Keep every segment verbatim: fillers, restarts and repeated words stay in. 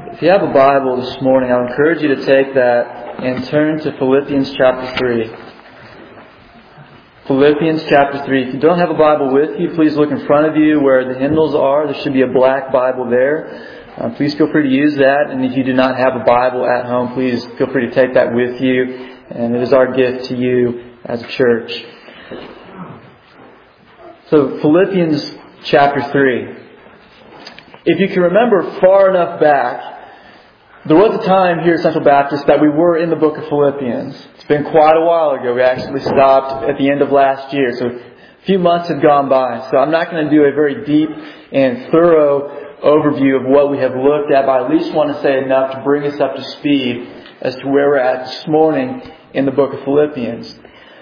If you have a Bible this morning, I would encourage you to take that and turn to Philippians chapter three. Philippians chapter three. If you don't have a Bible with you, please look in front of you where the hymnals are. There should be a black Bible there. Uh, please feel free to use that. And if you do not have a Bible at home, please feel free to take that with you. And it is our gift to you as a church. So Philippians chapter three. If you can remember far enough back, there was a time here at Central Baptist that we were in the book of Philippians. It's been quite a while ago. We actually stopped at the end of last year. So a few months had gone by. So I'm not going to do a very deep and thorough overview of what we have looked at, but I at least want to say enough to bring us up to speed as to where we're at this morning in the book of Philippians.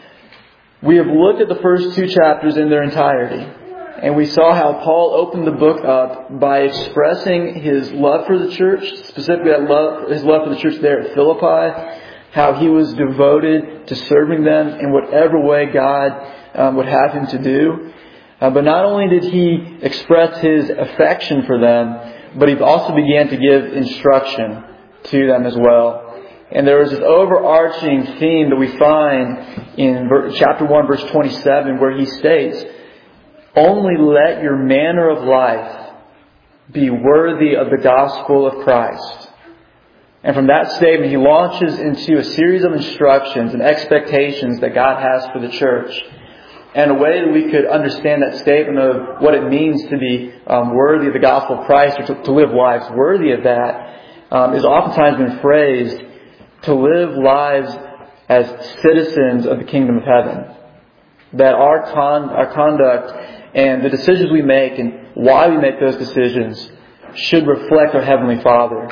We have looked at the first two chapters in their entirety. And we saw how Paul opened the book up by expressing his love for the church, specifically that love, his love for the church there at Philippi, how he was devoted to serving them in whatever way God um, would have him to do. Uh, but not only did he express his affection for them, but he also began to give instruction to them as well. And there was this overarching theme that we find in chapter one, verse twenty-seven, where he states, "Only let your manner of life be worthy of the gospel of Christ." And from that statement, he launches into a series of instructions and expectations that God has for the church. And a way that we could understand that statement of what it means to be um, worthy of the gospel of Christ, or to, to live lives worthy of that, um, is oftentimes been phrased to live lives as citizens of the kingdom of heaven. That our con- our conduct and the decisions we make and why we make those decisions should reflect our Heavenly Father.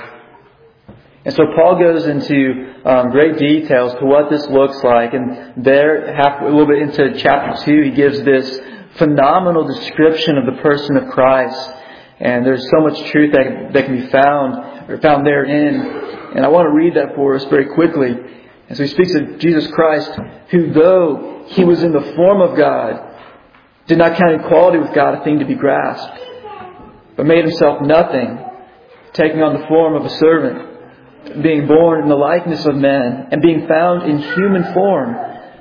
And so Paul goes into um, great details to what this looks like. And there, half, a little bit into chapter two, he gives this phenomenal description of the person of Christ. And there's so much truth that, that can be found, or found therein. And I want to read that for us very quickly. And so he speaks of Jesus Christ, who though He was in the form of God, did not count equality with God a thing to be grasped, but made Himself nothing, taking on the form of a servant, being born in the likeness of men, and being found in human form,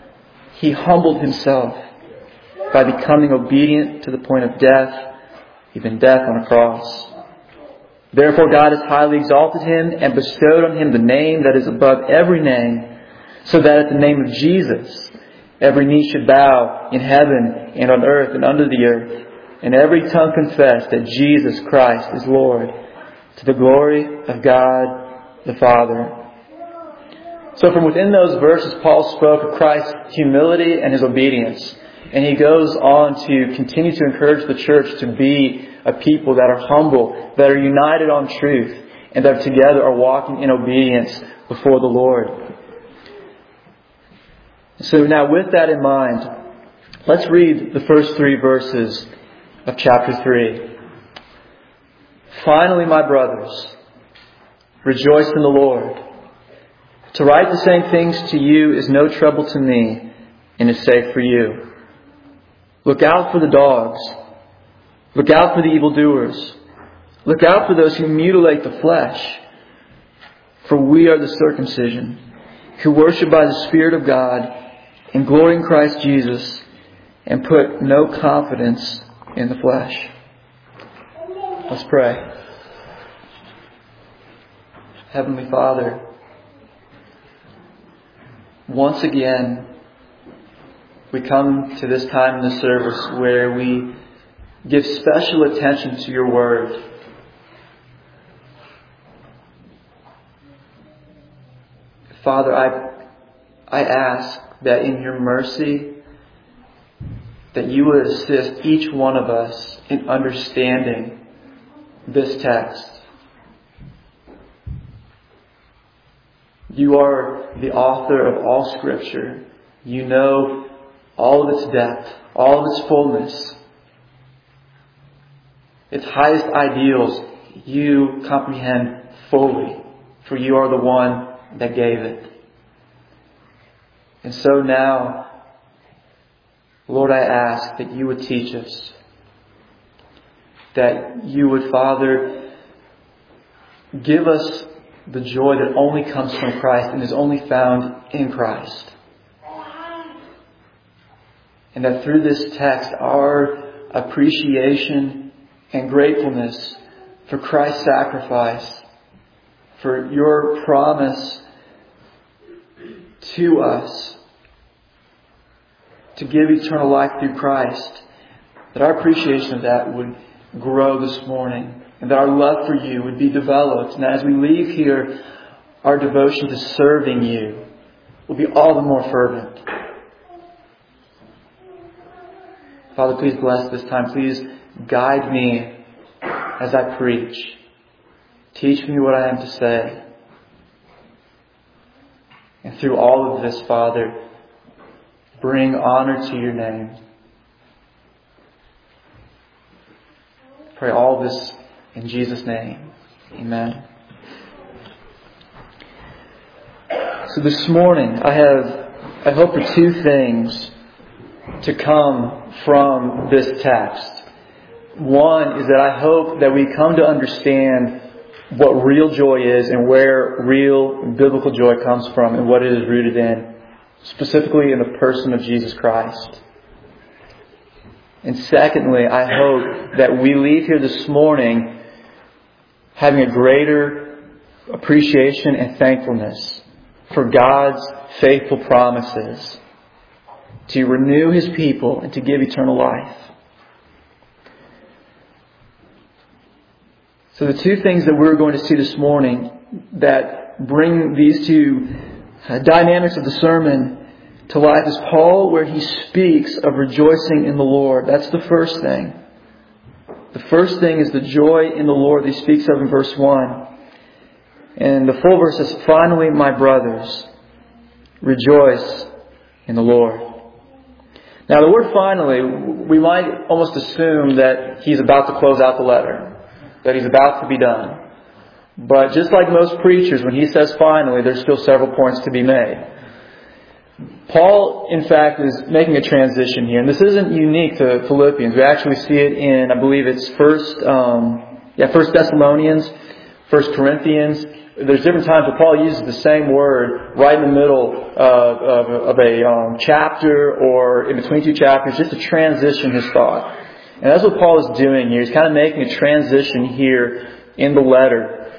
He humbled Himself by becoming obedient to the point of death, even death on a cross. Therefore God has highly exalted Him and bestowed on Him the name that is above every name, so that at the name of Jesus every knee should bow in heaven and on earth and under the earth, and every tongue confess that Jesus Christ is Lord, to the glory of God the Father. So from within those verses, Paul spoke of Christ's humility and His obedience. And he goes on to continue to encourage the church to be a people that are humble, that are united on truth, and that together are walking in obedience before the Lord. So now with that in mind, let's read the first three verses of chapter three. "Finally, my brothers, rejoice in the Lord. To write the same things to you is no trouble to me and is safe for you. Look out for the dogs. Look out for the evildoers. Look out for those who mutilate the flesh. For we are the circumcision, who worship by the Spirit of God, and glory in Christ Jesus, and put no confidence in the flesh." Let's pray. Heavenly Father, once again, we come to this time in the service where we give special attention to Your Word. Father, I I ask that in Your mercy, that You would assist each one of us in understanding this text. You are the author of all Scripture. You know all of its depth, all of its fullness, its highest ideals. You comprehend fully, for You are the one that gave it. And so now, Lord, I ask that You would teach us, that You would, Father, give us the joy that only comes from Christ and is only found in Christ. And that through this text, our appreciation and gratefulness for Christ's sacrifice, for your promise to us to give eternal life through Christ, that our appreciation of that would grow this morning, and that our love for you would be developed. And as we leave here, our devotion to serving you will be all the more fervent. Father, please bless this time. Please guide me as I preach. Teach me what I am to say. And through all of this, Father, bring honor to your name. Pray all this in Jesus' name. Amen. So this morning, I have, I hope for two things to come from this text. One is that I hope that we come to understand what real joy is and where real biblical joy comes from and what it is rooted in, specifically in the person of Jesus Christ. And secondly, I hope that we leave here this morning having a greater appreciation and thankfulness for God's faithful promises to renew His people and to give eternal life. So the two things that we're going to see this morning that bring these two dynamics of the sermon to life is Paul, where he speaks of rejoicing in the Lord. That's the first thing. The first thing is the joy in the Lord that he speaks of in verse one. And the full verse says, "Finally, my brothers, rejoice in the Lord." Now the word finally, we might almost assume that he's about to close out the letter, that he's about to be done. But just like most preachers, when he says finally, there's still several points to be made. Paul, in fact, is making a transition here. And this isn't unique to Philippians. We actually see it in, I believe it's first, um, yeah, First Thessalonians, First Corinthians. There's different times where Paul uses the same word right in the middle uh, of, of a um, chapter or in between two chapters, just to transition his thought. And that's what Paul is doing here. He's kind of making a transition here in the letter.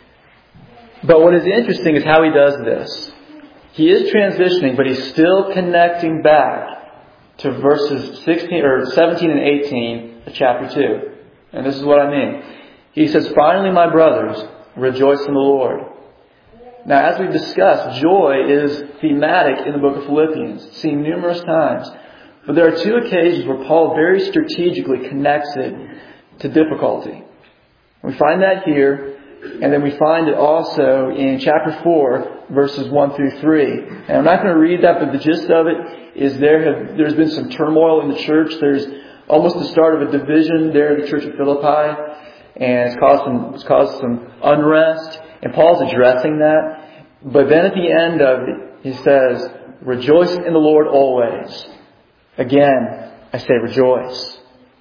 But what is interesting is how he does this. He is transitioning, but he's still connecting back to verses sixteen or seventeen and eighteen of chapter two. And this is what I mean. He says, "Finally, my brothers, rejoice in the Lord." Now, as we've discussed, joy is thematic in the book of Philippians, seen numerous times. But there are two occasions where Paul very strategically connects it to difficulty. We find that here, and then we find it also in chapter four, verses one through three. And I'm not going to read that, but the gist of it is there have there's been some turmoil in the church. There's almost the start of a division there in the church of Philippi. And it's caused some, it's caused some unrest. And Paul's addressing that. But then at the end of it, he says, "Rejoice in the Lord always." Again, I say rejoice.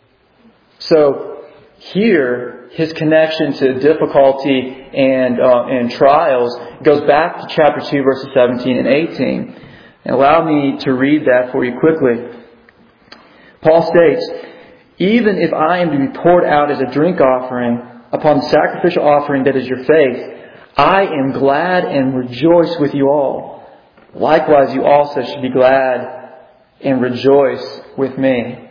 So here, his connection to difficulty and uh, and trials goes back to chapter two, verses seventeen and eighteen. And allow me to read that for you quickly. Paul states, "Even if I am to be poured out as a drink offering upon the sacrificial offering that is your faith, I am glad and rejoice with you all. Likewise, you also should be glad and rejoice with me."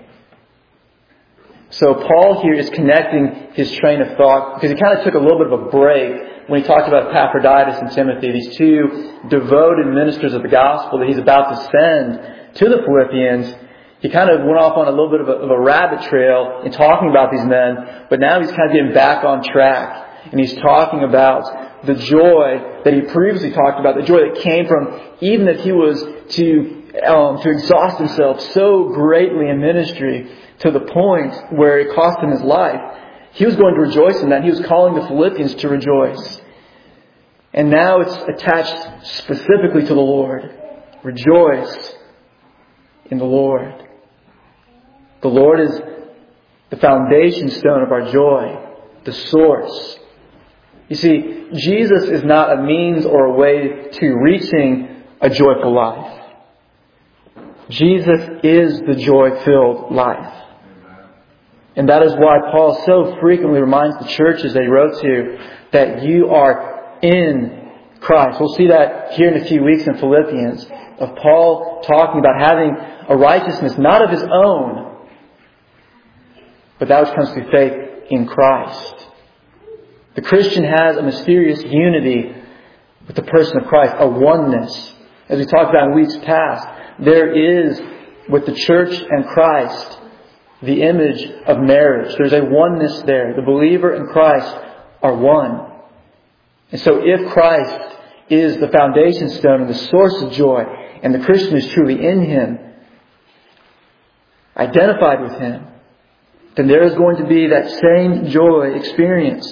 So Paul here is connecting his train of thought because he kind of took a little bit of a break when he talked about Epaphroditus and Timothy, these two devoted ministers of the gospel that he's about to send to the Philippians. He kind of went off on a little bit of a, of a rabbit trail in talking about these men, but now he's kind of getting back on track. And he's talking about the joy that he previously talked about, the joy that came from even if he was to um, to exhaust himself so greatly in ministry to the point where it cost him his life. He was going to rejoice in that. He was calling the Philippians to rejoice. And now it's attached specifically to the Lord. Rejoice in the Lord. The Lord is the foundation stone of our joy, the source. You see, Jesus is not a means or a way to reaching a joyful life. Jesus is the joy-filled life. And that is why Paul so frequently reminds the churches that he wrote to that you are in Christ. We'll see that here in a few weeks in Philippians, of Paul talking about having a righteousness not of his own, but that which comes through faith in Christ. The Christian has a mysterious unity with the person of Christ, a oneness. As we talked about in weeks past, there is, with the church and Christ, the image of marriage. There's a oneness there. The believer and Christ are one. And so if Christ is the foundation stone and the source of joy, and the Christian is truly in Him, identified with Him, then there is going to be that same joy experienced.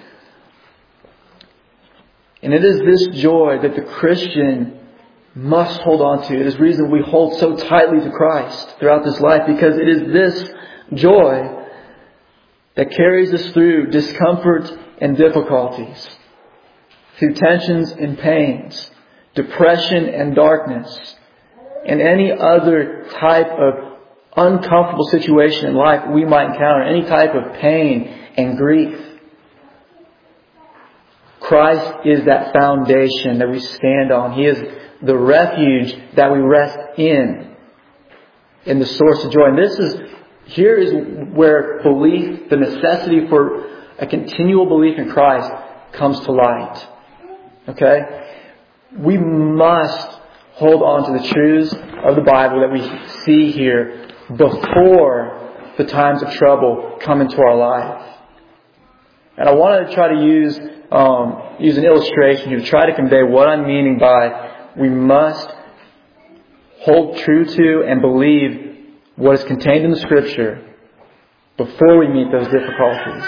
And it is this joy that the Christian must hold on to. It is the reason we hold so tightly to Christ throughout this life, because it is this joy that carries us through discomfort and difficulties, through tensions and pains, depression and darkness, and any other type of uncomfortable situation in life we might encounter, any type of pain and grief. Christ is that foundation that we stand on. He is the refuge that we rest in, in the source of joy. And this is, here is where belief, the necessity for a continual belief in Christ comes to light. Okay? We must hold on to the truths of the Bible that we see here before the times of trouble come into our life. And I wanted to try to use um, use an illustration here to try to convey what I'm meaning by we must hold true to and believe what is contained in the Scripture before we meet those difficulties.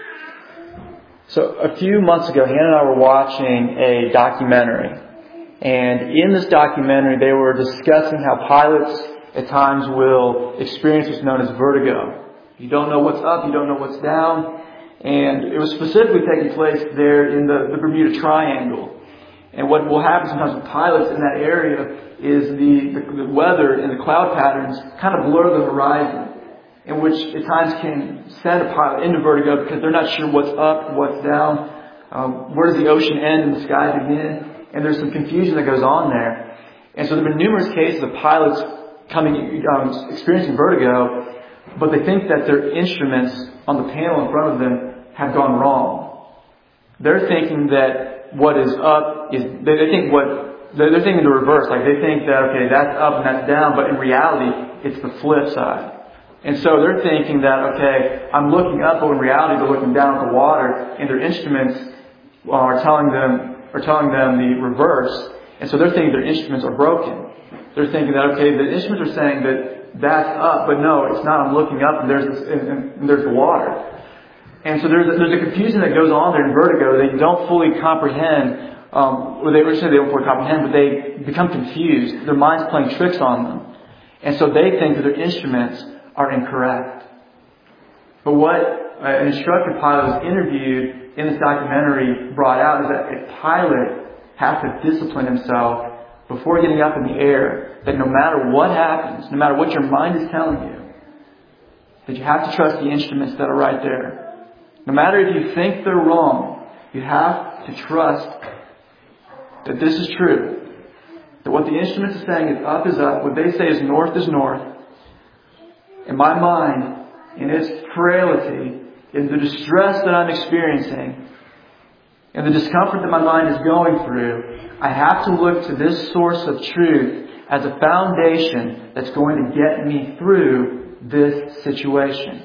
So a few months ago, Hannah and I were watching a documentary. And in this documentary, they were discussing how pilots at times will experience what's known as vertigo. You don't know what's up, you don't know what's down. And it was specifically taking place there in the, the Bermuda Triangle. And what will happen sometimes with pilots in that area is the, the, the weather and the cloud patterns kind of blur the horizon, in which at times can send a pilot into vertigo because they're not sure what's up, what's down, um, where does the ocean end and the sky begin. And there's some confusion that goes on there. And so there have been numerous cases of pilots coming, um, experiencing vertigo, but they think that their instruments on the panel in front of them have gone wrong. They're thinking that what is up is, they, they think what, they're, they're thinking the reverse. Like they think that, okay, that's up and that's down, but in reality, it's the flip side. And so they're thinking that, okay, I'm looking up, but in reality, they're looking down at the water, and their instruments are telling them, are telling them the reverse. And so they're thinking their instruments are broken. They're thinking that, okay, the instruments are saying that that's up, but no, it's not. I'm looking up, and there's this, and, and there's the water. And so there's a, there's a confusion that goes on there in vertigo. They don't fully comprehend. Um, well, they originally they don't fully comprehend, but they become confused. Their mind's playing tricks on them, and so they think that their instruments are incorrect. But what an instructor pilot was interviewed in this documentary brought out is that a pilot has to discipline himself before getting up in the air. That no matter what happens, no matter what your mind is telling you, that you have to trust the instruments that are right there. No matter if you think they're wrong, you have to trust that this is true. That what the instruments are saying is up is up. What they say is north is north. And my mind, in its frailty, in the distress that I'm experiencing, and the discomfort that my mind is going through, I have to look to this source of truth as a foundation that's going to get me through this situation.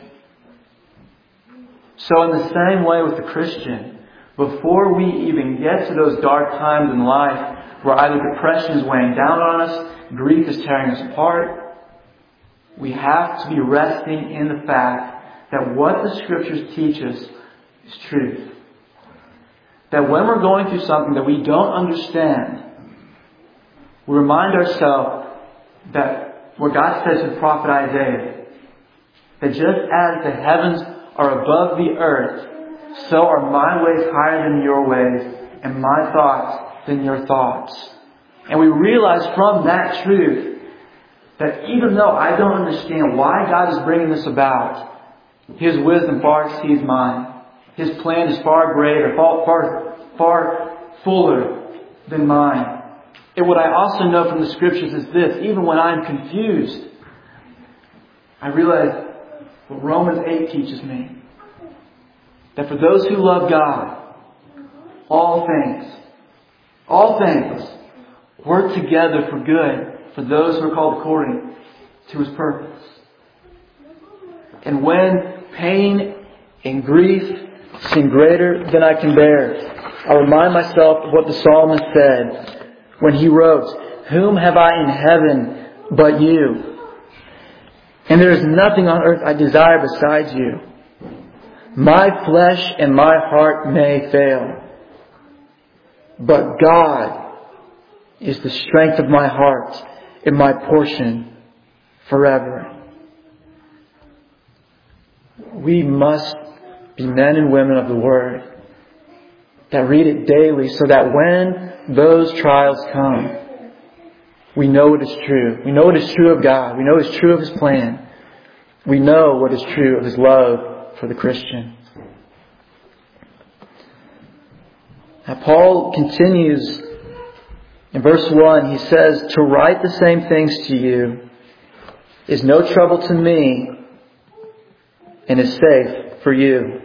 So in the same way with the Christian, before we even get to those dark times in life where either depression is weighing down on us, grief is tearing us apart, we have to be resting in the fact that what the Scriptures teach us is truth. That when we're going through something that we don't understand, we remind ourselves that what God says to the prophet Isaiah, that just as the heavens are above the earth, so are my ways higher than your ways, and my thoughts than your thoughts. And we realize from that truth that even though I don't understand why God is bringing this about, His wisdom far exceeds mine. His plan is far greater, far, far, far fuller than mine. And what I also know from the Scriptures is this: even when I'm confused, I realize what Romans eight teaches me. That for those who love God, all things, all things work together for good for those who are called according to His purpose. And when pain and grief seem greater than I can bear, I remind myself of what the psalmist said when he wrote, "Whom have I in heaven but you? And there is nothing on earth I desire besides you. My flesh and my heart may fail, but God is the strength of my heart and my portion forever." We must be men and women of the Word that read it daily, so that when those trials come, we know what is true. We know what is true of God. We know what is true of His plan. We know what is true of His love for the Christian. Now, Paul continues in verse one. He says, "To write the same things to you is no trouble to me and is safe for you."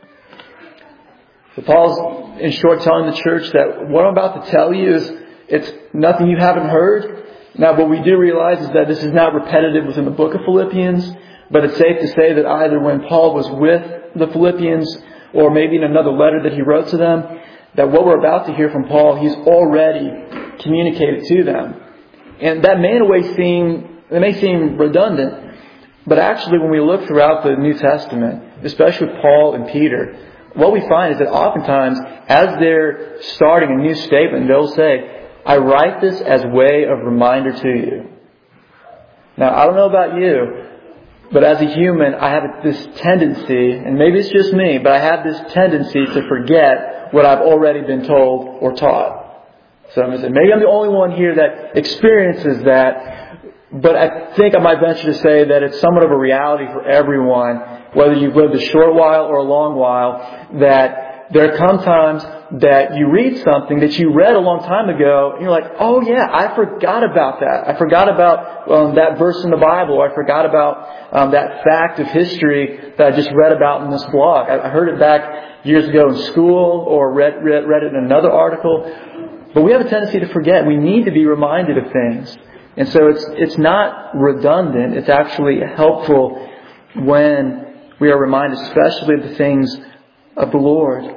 So Paul's, in short, telling the church that what I'm about to tell you is it's nothing you haven't heard. Now, what we do realize is that this is not repetitive within the book of Philippians, but it's safe to say that either when Paul was with the Philippians or maybe in another letter that he wrote to them, that what we're about to hear from Paul, he's already communicated to them. And that may in a way seem, it may seem redundant, but actually when we look throughout the New Testament, especially with Paul and Peter, what we find is that oftentimes as they're starting a new statement, they'll say, "I write this as way of reminder to you." Now, I don't know about you, but as a human, I have this tendency, and maybe it's just me, but I have this tendency to forget what I've already been told or taught. So I'm going to say, maybe I'm the only one here that experiences that, but I think I might venture to say that it's somewhat of a reality for everyone, whether you've lived a short while or a long while, that there come times that you read something that you read a long time ago, and you're like, "Oh yeah, I forgot about that. I forgot about um, that verse in the Bible, or I forgot about um, that fact of history that I just read about in this blog. I, I heard it back years ago in school, or read, read read it in another article." But we have a tendency to forget. We need to be reminded of things. And so it's it's not redundant. It's actually helpful when we are reminded, especially of the things of the Lord.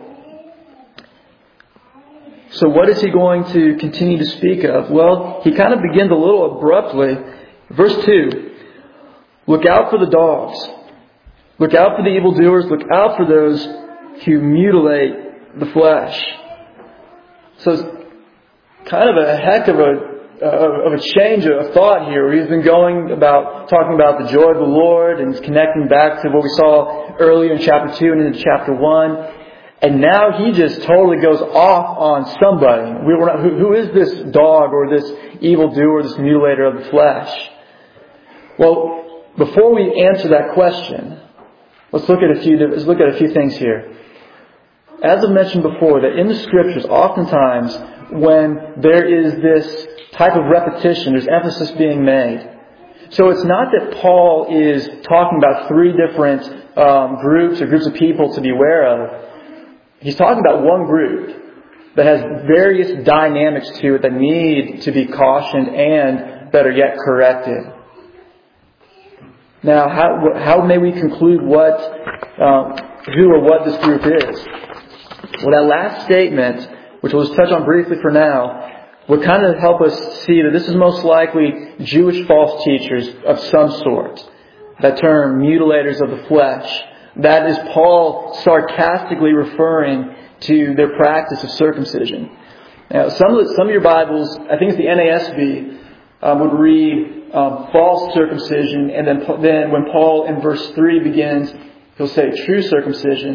So what is he going to continue to speak of? Well, he kind of begins a little abruptly. Verse two, "Look out for the dogs. Look out for the evildoers. Look out for those who mutilate the flesh." So it's kind of a heck of a Uh, of a change of thought here. He's been going about, talking about the joy of the Lord, and he's connecting back to what we saw earlier in chapter two and into chapter one. And now he just totally goes off on somebody. We were not, who, who is this dog or this evildoer, this mutilator of the flesh? Well, before we answer that question, let's look at a few, let's look at a few things here. As I mentioned before, that in the Scriptures, oftentimes when there is this type of repetition, there's emphasis being made. So it's not that Paul is talking about three different um, groups or groups of people to be aware of. He's talking about one group that has various dynamics to it that need to be cautioned and, better yet, corrected. Now, how how may we conclude what um, who or what this group is? Well, that last statement, which we'll just touch on briefly for now, would kind of help us see that this is most likely Jewish false teachers of some sort. That term, mutilators of the flesh, that is Paul sarcastically referring to their practice of circumcision. Now, some of, the, some of your Bibles, I think it's the N A S B, um, would read um, false circumcision, and then, then when Paul in verse three begins, he'll say true circumcision.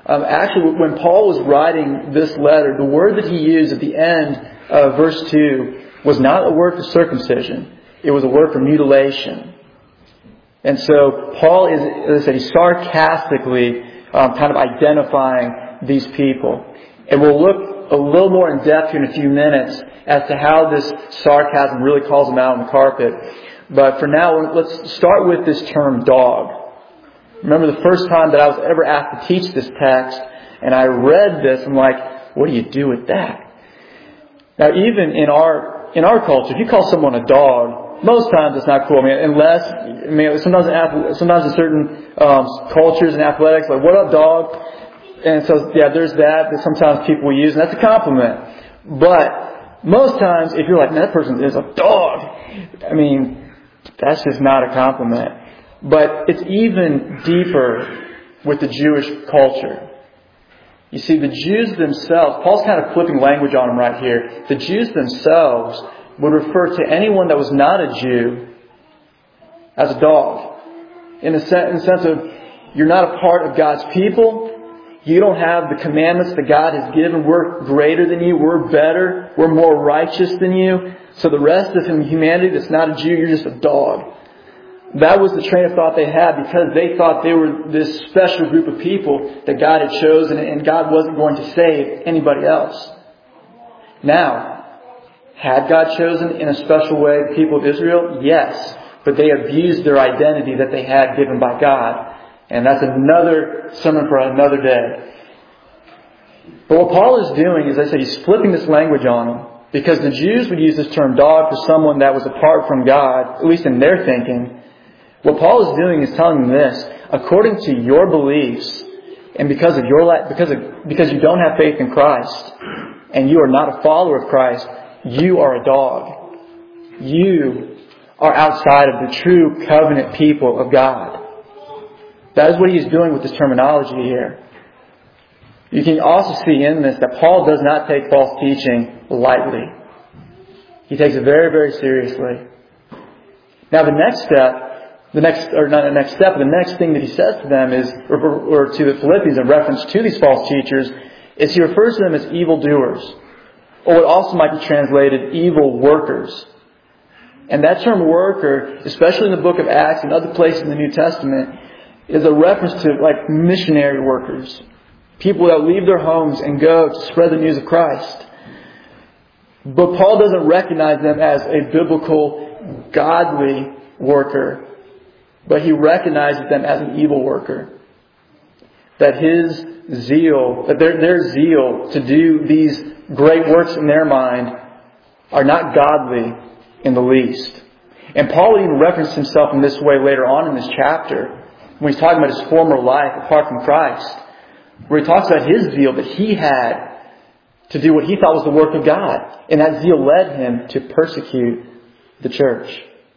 Um, actually, when Paul was writing this letter, the word that he used at the end of verse two was not a word for circumcision. It was a word for mutilation. And so Paul is, as I said, he's sarcastically um, kind of identifying these people. And we'll look a little more in depth here in a few minutes as to how this sarcasm really calls them out on the carpet. But for now, let's start with this term dog. Remember the first time that I was ever asked to teach this text, and I read this, I'm like, what do you do with that? Now, even in our in our culture, if you call someone a dog, most times it's not cool. I mean, unless, I mean, sometimes in, sometimes in certain um, cultures and athletics, like, what up, dog? And so, yeah, there's that that sometimes people will use, and that's a compliment. But most times, if you're like, man, that person is a dog, I mean, that's just not a compliment. But it's even deeper with the Jewish culture. You see, the Jews themselves, Paul's kind of flipping language on them right here. The Jews themselves would refer to anyone that was not a Jew as a dog. In the sense of, you're not a part of God's people. You don't have the commandments that God has given. We're greater than you. We're better. We're more righteous than you. So the rest of humanity that's not a Jew, you're just a dog. That was the train of thought they had, because they thought they were this special group of people that God had chosen, and God wasn't going to save anybody else. Now, had God chosen in a special way the people of Israel? Yes. But they abused their identity that they had given by God. And that's another sermon for another day. But what Paul is doing is, I said, he's flipping this language on them. Because the Jews would use this term dog for someone that was apart from God, at least in their thinking. What Paul is doing is telling them this: according to your beliefs, and because of your la- because of, because you don't have faith in Christ, and you are not a follower of Christ, you are a dog. You are outside of the true covenant people of God. That is what he's doing with this terminology here. You can also see in this that Paul does not take false teaching lightly. He takes it very, very seriously. Now the next step, the next, or not the next step, but the next thing that he says to them is, or, or to the Philippians in reference to these false teachers, is he refers to them as evildoers. Or what also might be translated evil workers. And that term worker, especially in the book of Acts and other places in the New Testament, is a reference to like missionary workers. People that leave their homes and go to spread the news of Christ. But Paul doesn't recognize them as a biblical, godly worker. But he recognizes them as an evil worker. That his zeal, that their, their zeal to do these great works in their mind are not godly in the least. And Paul even referenced himself in this way later on in this chapter, when he's talking about his former life apart from Christ, where he talks about his zeal that he had to do what he thought was the work of God. And that zeal led him to persecute the church.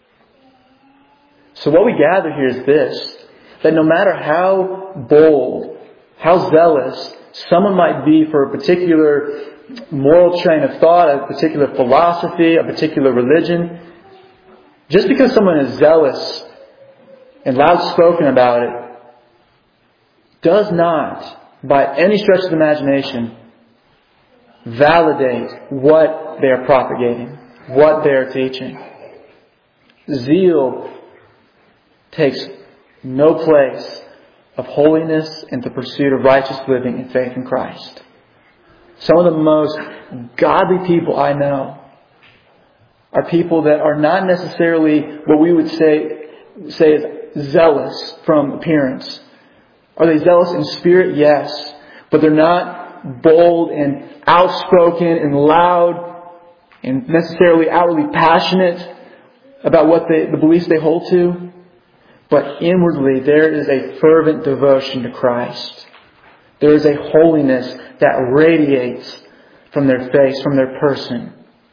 So what we gather here is this: that no matter how bold, how zealous someone might be for a particular moral train of thought, a particular philosophy, a particular religion, just because someone is zealous and loud-spoken about it, does not, by any stretch of the imagination, validate what they are propagating, what they are teaching. Zeal takes no place of holiness and the pursuit of righteous living and faith in Christ. Some of the most godly people I know are people that are not necessarily what we would say say is zealous from appearance. Are they zealous in spirit? Yes. But they're not bold and outspoken and loud and necessarily outwardly passionate about what they, the beliefs they hold to. But inwardly there is a fervent devotion to Christ. There is a holiness that radiates from their face, from their person.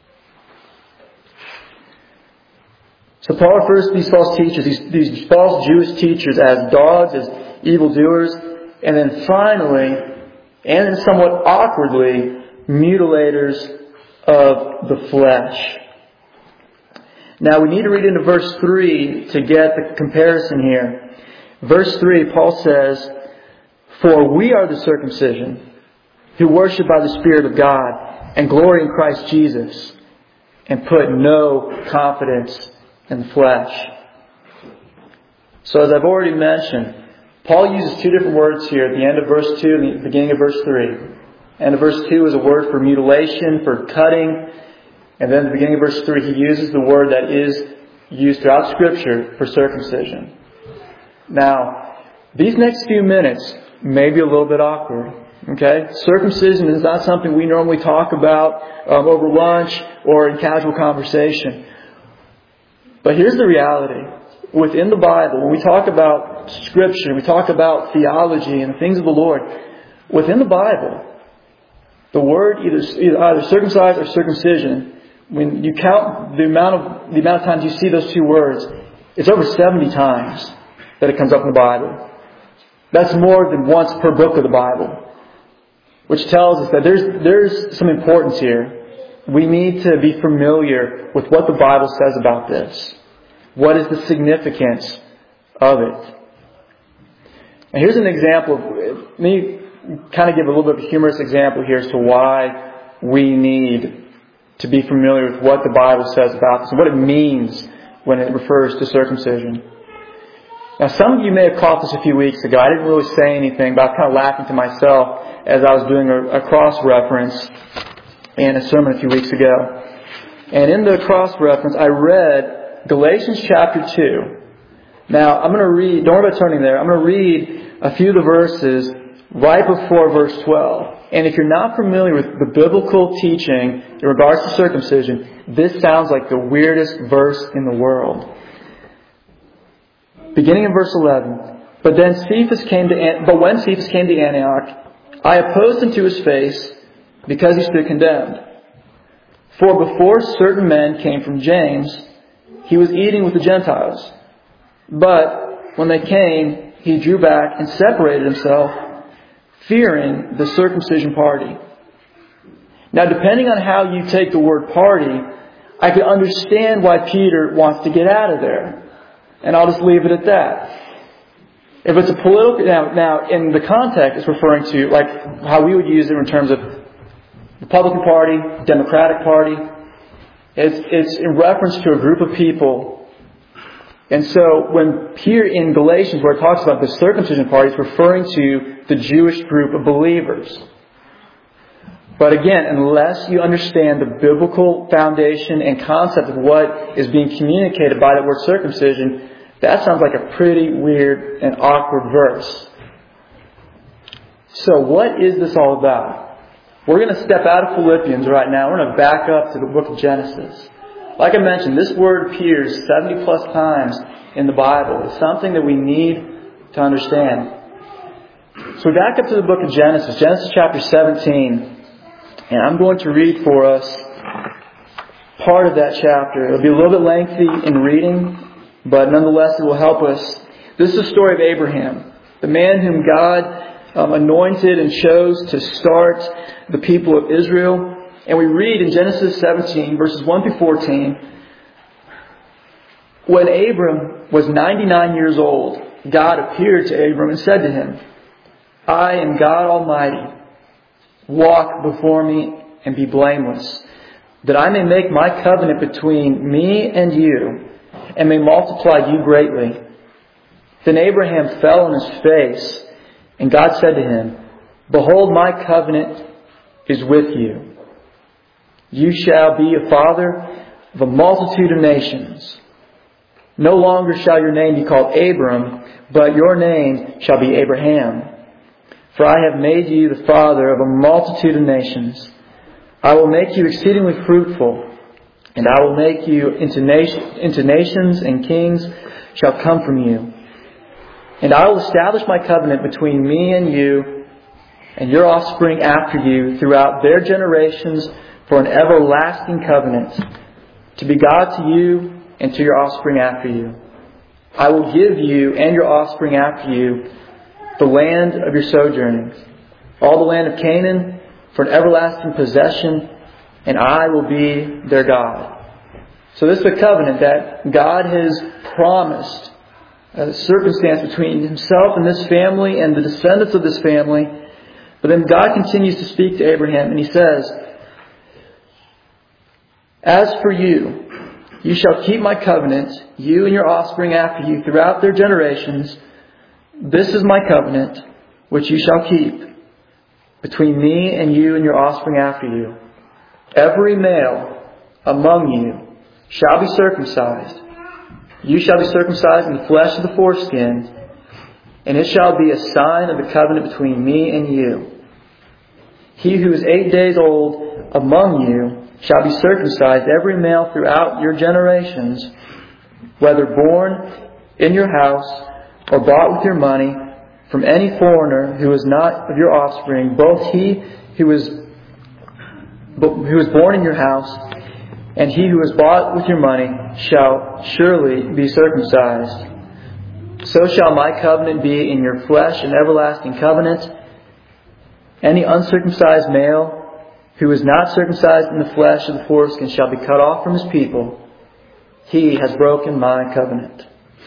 So Paul refers to these false teachers, these, these false Jewish teachers, as dogs, as evildoers, and then finally, and then somewhat awkwardly, mutilators of the flesh. Now we need to read into verse three to get the comparison here. Verse three, Paul says, For we are the circumcision, who worship by the Spirit of God, and glory in Christ Jesus, and put no confidence in the flesh. So as I've already mentioned, Paul uses two different words here at the end of verse two and the beginning of verse three. And verse two is a word for mutilation, for cutting. And then at the beginning of verse three, he uses the word that is used throughout Scripture for circumcision. Now, these next few minutes may be a little bit awkward. Okay? Circumcision is not something we normally talk about um, over lunch or in casual conversation. But here's the reality. Within the Bible, when we talk about Scripture, we talk about theology and the things of the Lord, within the Bible, the word either, either circumcised or circumcision, when you count the amount of the amount of times you see those two words, it's over seventy times that it comes up in the Bible. That's more than once per book of the Bible, which tells us that there's there's some importance here. We need to be familiar with what the Bible says about this. What is the significance of it? And here's an example. Let me kind of give a little bit of a humorous example here as to why we need to be familiar with what the Bible says about this and what it means when it refers to circumcision. Now, some of you may have caught this a few weeks ago. I didn't really say anything, but I was kind of laughing to myself as I was doing a, a cross-reference in a sermon a few weeks ago. And in the cross-reference, I read Galatians chapter two. Now, I'm going to read, don't worry about turning there, I'm going to read a few of the verses right before verse twelve. And if you're not familiar with the biblical teaching in regards to circumcision, this sounds like the weirdest verse in the world. Beginning in verse eleven. But then Cephas came to, but when Cephas came to Antioch, I opposed him to his face because he stood condemned. For before certain men came from James, he was eating with the Gentiles. But when they came, he drew back and separated himself, fearing the circumcision party. Now, depending on how you take the word party, I could understand why Peter wants to get out of there. And I'll just leave it at that. If it's a political... Now, now in the context, it's referring to like how we would use it in terms of Republican Party, Democratic Party. It's, it's in reference to a group of people. And so when here in Galatians, where it talks about the circumcision party, it's referring to the Jewish group of believers. But again, unless you understand the biblical foundation and concept of what is being communicated by the word circumcision, that sounds like a pretty weird and awkward verse. So what is this all about? We're going to step out of Philippians right now. We're going to back up to the book of Genesis. Like I mentioned, this word appears seventy plus times in the Bible. It's something that we need to understand. So we back up to the book of Genesis, Genesis chapter seventeen. And I'm going to read for us part of that chapter. It'll be a little bit lengthy in reading, but nonetheless it will help us. This is the story of Abraham, the man whom God um, anointed and chose to start the people of Israel. And we read in Genesis seventeen, verses one through fourteen, when Abram was ninety-nine years old, God appeared to Abram and said to him, I am God Almighty. Walk before me and be blameless, that I may make my covenant between me and you, and may multiply you greatly. Then Abraham fell on his face, and God said to him, Behold, my covenant is with you. You shall be a father of a multitude of nations. No longer shall your name be called Abram, but your name shall be Abraham. For I have made you the father of a multitude of nations. I will make you exceedingly fruitful, and I will make you into, nation, into nations, and kings shall come from you. And I will establish my covenant between me and you, and your offspring after you, throughout their generations, for an everlasting covenant, to be God to you and to your offspring after you. I will give you and your offspring after you the land of your sojournings, all the land of Canaan, for an everlasting possession, and I will be their God. So this is a covenant that God has promised a circumstance between himself and this family and the descendants of this family. But then God continues to speak to Abraham, and He says, "As for you, you shall keep my covenant, you and your offspring after you, throughout their generations. This is my covenant, which you shall keep, between me and you and your offspring after you. Every male among you shall be circumcised. You shall be circumcised in the flesh of the foreskin, and it shall be a sign of the covenant between me and you. He who is eight days old among you shall be circumcised, every male throughout your generations, whether born in your house or bought with your money from any foreigner who is not of your offspring. Both he who is who is born in your house and he who is bought with your money shall surely be circumcised. So shall my covenant be in your flesh, an everlasting covenant. Any uncircumcised male who is not circumcised in the flesh of the foreskin shall be cut off from his people. He has broken my covenant."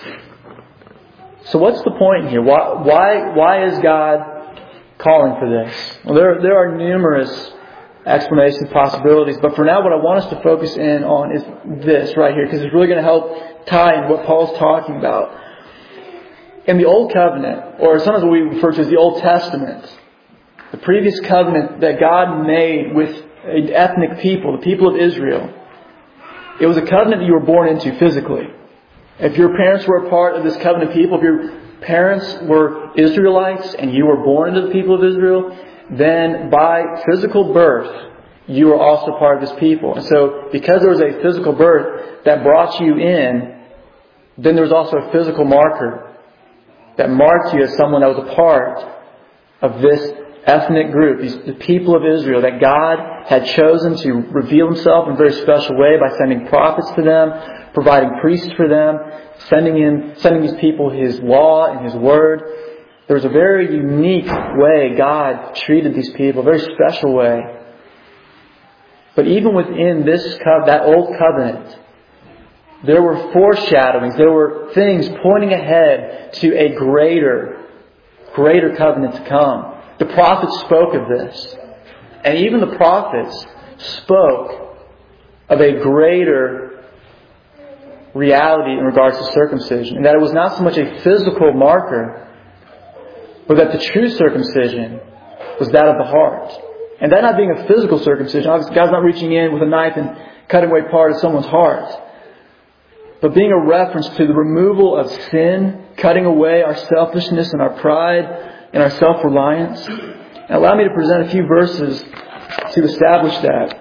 So what's the point here? Why, why, why is God calling for this? Well, there, there are numerous explanations, possibilities, but for now what I want us to focus in on is this right here, because it's really going to help tie in what Paul's talking about. In the Old Covenant, or sometimes what we refer to as the Old Testament, the previous covenant that God made with an ethnic people, the people of Israel, it was a covenant that you were born into physically. If your parents were a part of this covenant people, if your parents were Israelites and you were born into the people of Israel, then by physical birth, you were also part of this people. And so, because there was a physical birth that brought you in, then there was also a physical marker that marked you as someone that was a part of this ethnic group, these, the people of Israel, that God had chosen to reveal Himself in a very special way by sending prophets to them, providing priests for them, sending in, sending these people His law and His word. There was a very unique way God treated these people, a very special way. But even within this that old covenant, there were foreshadowings, there were things pointing ahead to a greater, greater covenant to come. The prophets spoke of this. And even the prophets spoke of a greater reality in regards to circumcision. And that it was not so much a physical marker, but that the true circumcision was that of the heart. And that not being a physical circumcision, obviously God's not reaching in with a knife and cutting away part of someone's heart, but being a reference to the removal of sin, cutting away our selfishness and our pride and our self-reliance. And allow me to present a few verses to establish that.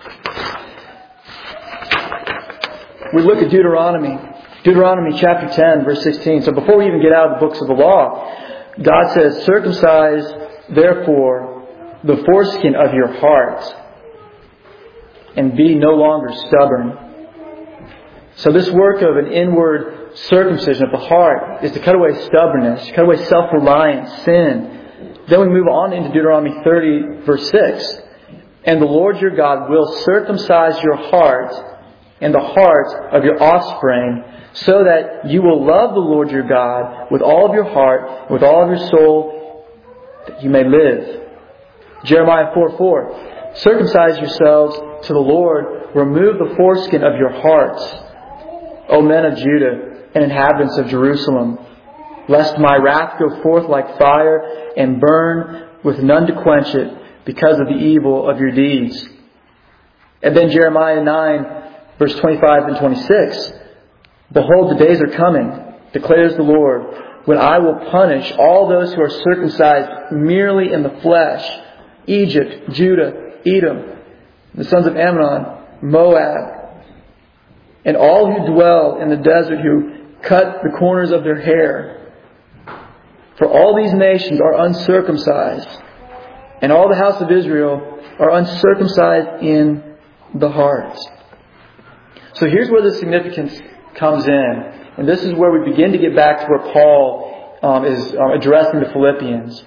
We look at Deuteronomy. Deuteronomy chapter ten, verse sixteen. So before we even get out of the books of the law, God says, "Circumcise, therefore, the foreskin of your heart, and be no longer stubborn." So this work of an inward circumcision of the heart is to cut away stubbornness, to cut away self-reliance, sin. Then we move on into Deuteronomy thirty, verse six. "And the Lord your God will circumcise your heart and the heart of your offspring, so that you will love the Lord your God with all of your heart, with all of your soul, that you may live." Jeremiah four four. "Circumcise yourselves to the Lord, remove the foreskin of your hearts, O men of Judah and inhabitants of Jerusalem, lest my wrath go forth like fire and burn with none to quench it because of the evil of your deeds." And then Jeremiah nine, verse twenty-five and twenty-six. "Behold, the days are coming, declares the Lord, when I will punish all those who are circumcised merely in the flesh, Egypt, Judah, Edom, the sons of Ammon, Moab, and all who dwell in the desert, who cut the corners of their hair. For all these nations are uncircumcised, and all the house of Israel are uncircumcised in the heart." So here's where the significance comes in. And this is where we begin to get back to where Paul um, is um, addressing the Philippians.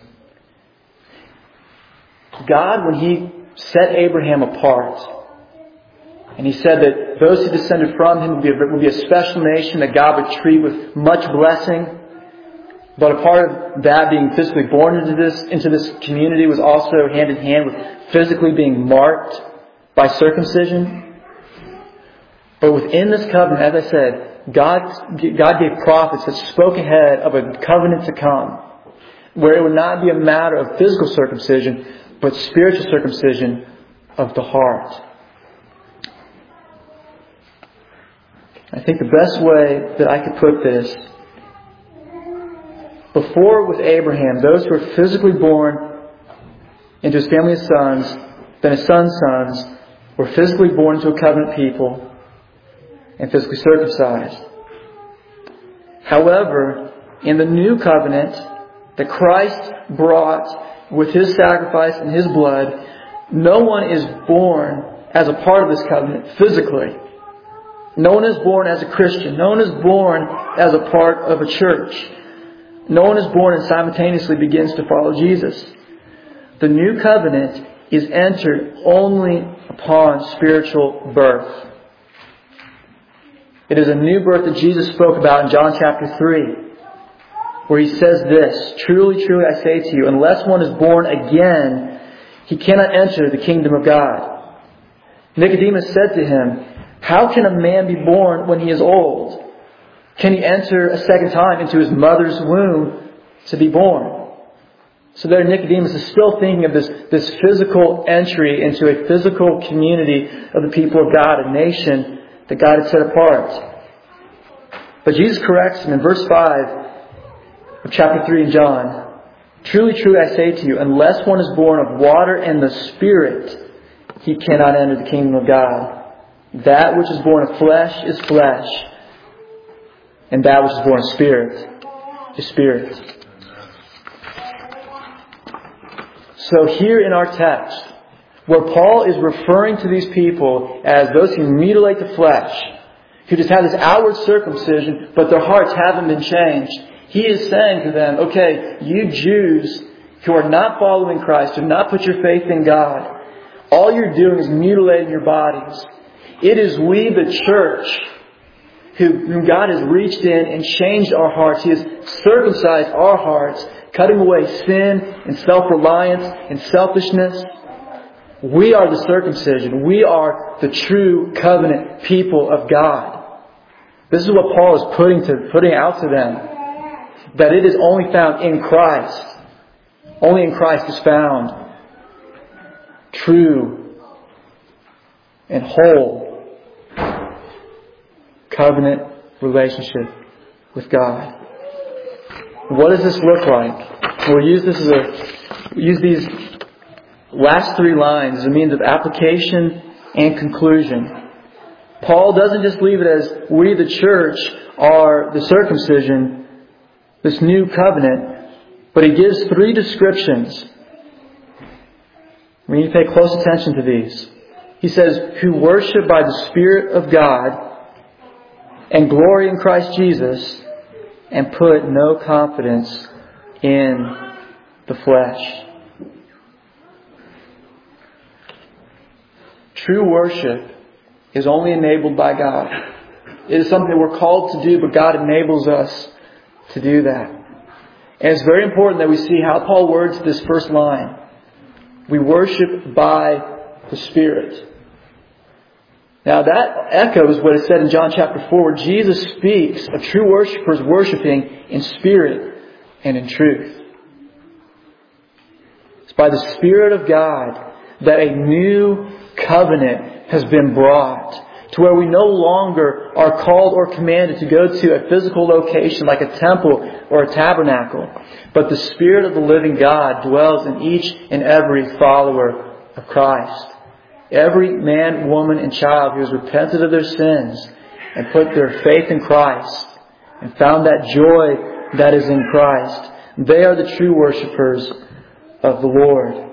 God, when He set Abraham apart, And He said that those who descended from Him would be, a, would be a special nation that God would treat with much blessing. But a part of that, being physically born into this, into this community, was also hand in hand with physically being marked by circumcision. But within this covenant, as I said, God, God gave prophets that spoke ahead of a covenant to come, where it would not be a matter of physical circumcision, but spiritual circumcision of the heart. I think the best way that I could put this, before with Abraham, those who were physically born into his family of sons, then his son's sons, were physically born into a covenant people and physically circumcised. However, in the new covenant that Christ brought with His sacrifice and His blood, no one is born as a part of this covenant physically. No one is born as a Christian. No one is born as a part of a church. No one is born and simultaneously begins to follow Jesus. The new covenant is entered only upon spiritual birth. It is a new birth that Jesus spoke about in John chapter three, where He says this, "Truly, truly, I say to you, unless one is born again, he cannot enter the kingdom of God." Nicodemus said to Him, "How can a man be born when he is old? Can he enter a second time into his mother's womb to be born?" So there Nicodemus is still thinking of this, this physical entry into a physical community of the people of God, a nation that God had set apart. But Jesus corrects him in verse five of chapter three in John. "Truly, truly, I say to you, unless one is born of water and the Spirit, he cannot enter the kingdom of God. That which is born of flesh is flesh, and that which is born of spirit is spirit." So here in our text, where Paul is referring to these people as those who mutilate the flesh, who just have this outward circumcision, but their hearts haven't been changed, he is saying to them, okay, you Jews who are not following Christ, who have not put your faith in God, all you're doing is mutilating your bodies. It is we, the church, who, whom God has reached in and changed our hearts. He has circumcised our hearts, cutting away sin and self-reliance and selfishness. We are the circumcision. We are the true covenant people of God. This is what Paul is putting to putting out to them. That it is only found in Christ. Only in Christ is found true and whole covenant relationship with God. What does this look like? We'll use this as a we'll use these last three lines as a means of application and conclusion. Paul doesn't just leave it as we, the church, are the circumcision, this new covenant, but he gives three descriptions. We need to pay close attention to these. He says, who worship by the Spirit of God and glory in Christ Jesus and put no confidence in the flesh. True worship is only enabled by God. It is something that we're called to do, but God enables us to do that. And it's very important that we see how Paul words this first line. We worship by the Spirit. Now that echoes what is said in John chapter four, where Jesus speaks of true worshipers worshiping in spirit and in truth. It's by the Spirit of God that a new covenant has been brought, to where we no longer are called or commanded to go to a physical location like a temple or a tabernacle. But the Spirit of the living God dwells in each and every follower of Christ. Every man, woman, and child who has repented of their sins and put their faith in Christ and found that joy that is in Christ, they are the true worshipers of the Lord.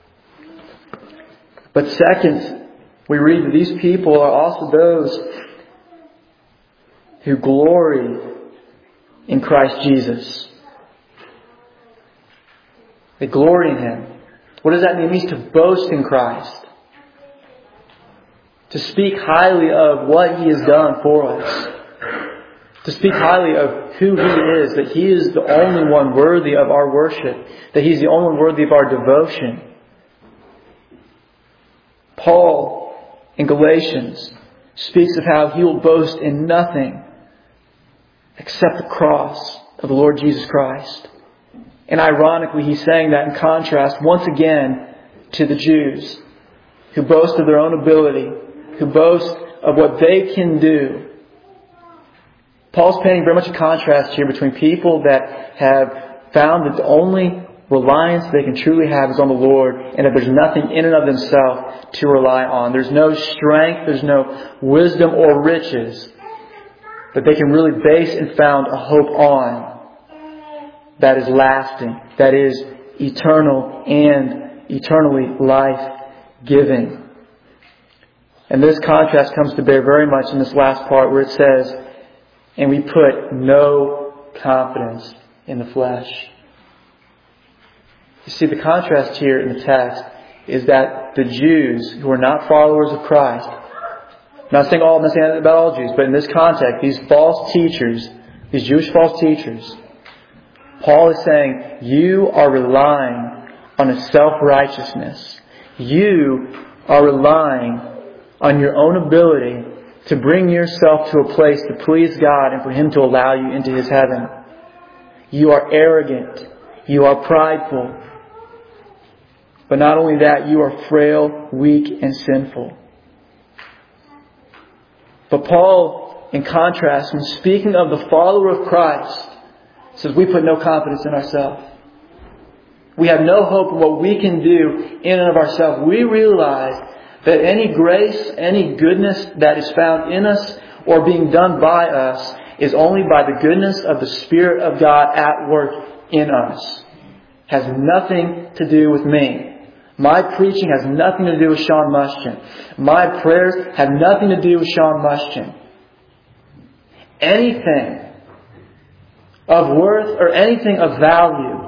But second, we read that these people are also those who glory in Christ Jesus. They glory in Him. What does that mean? It means to boast in Christ. to speak highly of what He has done for us, to speak highly of who He is, that He is the only one worthy of our worship, that He's the only one worthy of our devotion. Paul in Galatians speaks of how he will boast in nothing except the cross of the Lord Jesus Christ. And ironically, he's saying that in contrast once again to the Jews, who boast of their own ability, who boast of what they can do. Paul's painting very much a contrast here between people that have found that the only reliance they can truly have is on the Lord, and that there's nothing in and of themselves to rely on. There's no strength, there's no wisdom or riches that they can really base and found a hope on that is lasting, that is eternal and eternally life-giving. And this contrast comes to bear very much in this last part where it says, and we put no confidence in the flesh. You see, the contrast here in the text is that the Jews who are not followers of Christ, I'm not saying all, I'm not saying about all Jews, but in this context, these false teachers, these Jewish false teachers, Paul is saying, you are relying on a self-righteousness. You are relying on your own ability to bring yourself to a place to please God and for Him to allow you into His heaven. You are arrogant. You are prideful. But not only that, you are frail, weak, and sinful. But Paul, in contrast, when speaking of the follower of Christ, says we put no confidence in ourselves. We have no hope in what we can do in and of ourselves. We realize that any grace, any goodness that is found in us or being done by us is only by the goodness of the Spirit of God at work in us. Has nothing to do with me. My preaching has nothing to do with Sean Muschin. My prayers have nothing to do with Sean Muschin. Anything of worth or anything of value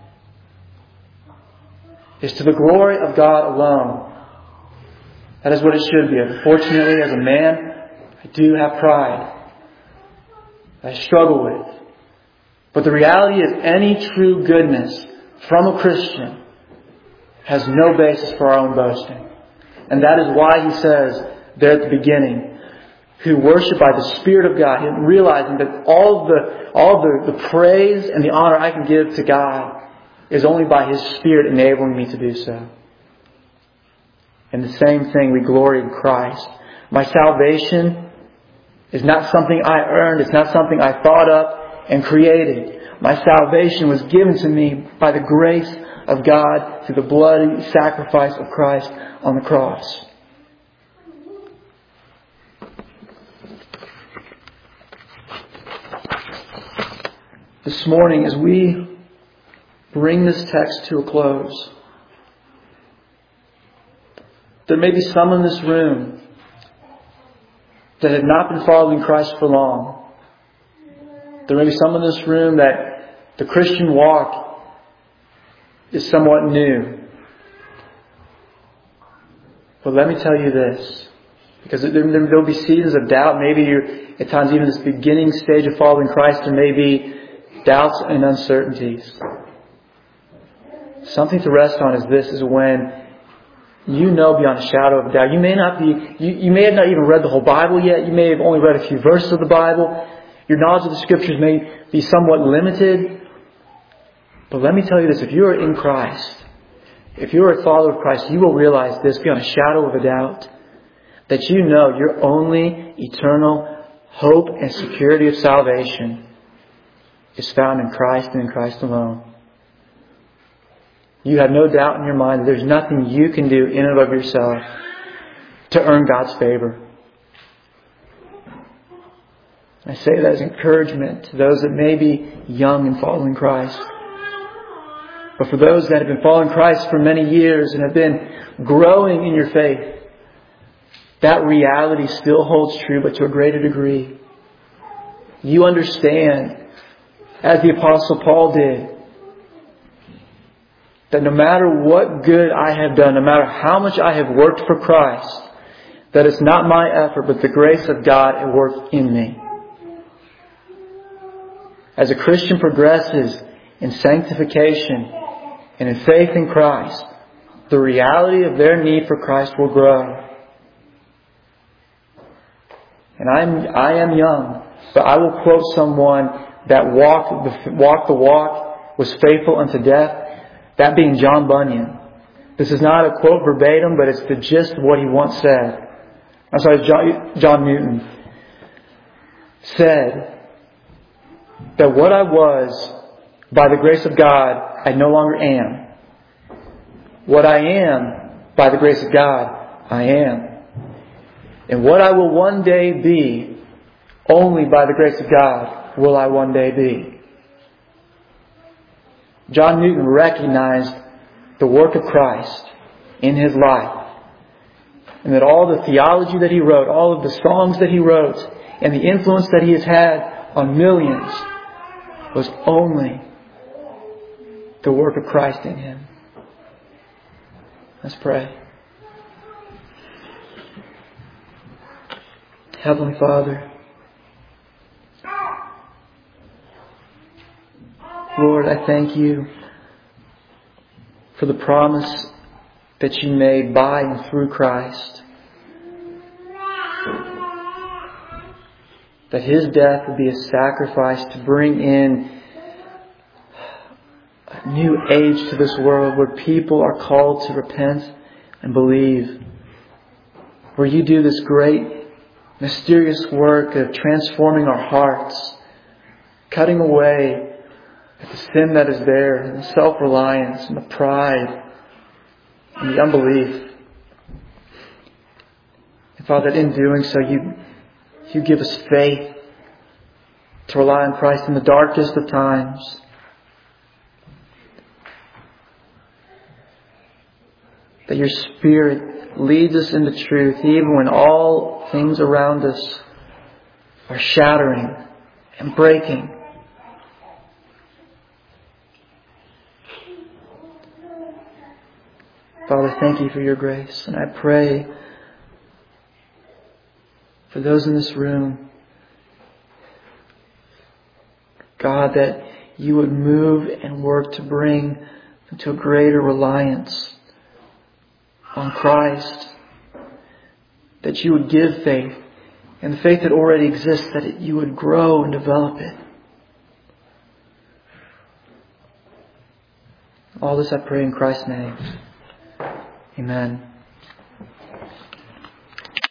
is to the glory of God alone. That is what it should be. Unfortunately, as a man, I do have pride I struggle with. But the reality is any true goodness from a Christian has no basis for our own boasting. And that is why he says there at the beginning, who worship by the Spirit of God, and realizing that all the all the, the praise and the honor I can give to God is only by His Spirit enabling me to do so. And the same thing, we glory in Christ. My salvation is not something I earned. It's not something I thought up and created. My salvation was given to me by the grace of God through the bloody sacrifice of Christ on the cross. This morning, as we bring this text to a close, there may be some in this room that have not been following Christ for long. There may be some in this room that the Christian walk is somewhat new. But let me tell you this, because there will be seasons of doubt. Maybe you're at times even this beginning stage of following Christ, there may be doubts and uncertainties. Something to rest on is this, is when you know beyond a shadow of a doubt. You may not be, you, you may have not even read the whole Bible yet. You may have only read a few verses of the Bible. Your knowledge of the Scriptures may be somewhat limited. But let me tell you this, if you are in Christ, if you are a follower of Christ, you will realize this beyond a shadow of a doubt, that you know your only eternal hope and security of salvation is found in Christ and in Christ alone. You have no doubt in your mind that there's nothing you can do in and of yourself to earn God's favor. I say that as encouragement to those that may be young in following Christ. But for those that have been following Christ for many years and have been growing in your faith, that reality still holds true, but to a greater degree. You understand, as the Apostle Paul did, that no matter what good I have done, no matter how much I have worked for Christ, that it's not my effort, but the grace of God at work in me. As a Christian progresses in sanctification and in faith in Christ, the reality of their need for Christ will grow. And I'm, I am young, but I will quote someone that walked the, walked the walk, was faithful unto death, that being John Bunyan. This is not a quote verbatim, but it's the gist of what he once said. I'm sorry, John, John Newton said that what I was, by the grace of God, I no longer am. What I am, by the grace of God, I am. And what I will one day be, only by the grace of God will I one day be. John Newton recognized the work of Christ in his life. And that all the theology that he wrote, all of the songs that he wrote, and the influence that he has had on millions was only the work of Christ in him. Let's pray. Heavenly Father, Lord, I thank You for the promise that You made by and through Christ, that His death would be a sacrifice to bring in a new age to this world where people are called to repent and believe, where You do this great mysterious work of transforming our hearts, cutting away at the sin that is there, and the self-reliance, and the pride, and the unbelief. And Father, that in doing so, You, you give us faith to rely on Christ in the darkest of times. That Your Spirit leads us into truth even when all things around us are shattering and breaking. Father, thank You for Your grace. And I pray for those in this room, God, that You would move and work to bring them to a greater reliance on Christ. That You would give faith, and the faith that already exists, that it, You would grow and develop it. All this I pray in Christ's name. Amen.